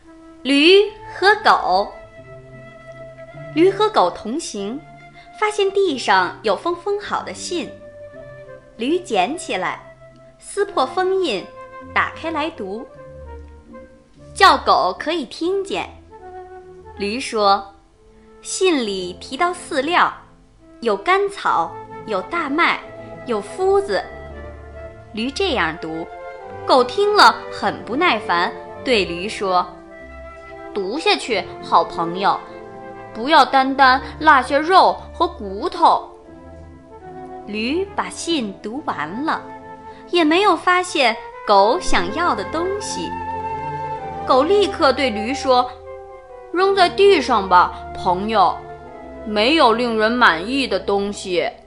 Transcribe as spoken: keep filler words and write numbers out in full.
驴和狗。驴和狗同行，发现地上有封封好的信。驴捡起来，撕破封印，打开来读，叫狗可以听见。驴说，信里提到饲料，有甘草，有大麦，有麸子。驴这样读，狗听了很不耐烦，对驴说，读下去，好朋友，不要单单落下肉和骨头。驴把信读完了，也没有发现狗想要的东西。狗立刻对驴说，扔在地上吧，朋友，没有令人满意的东西。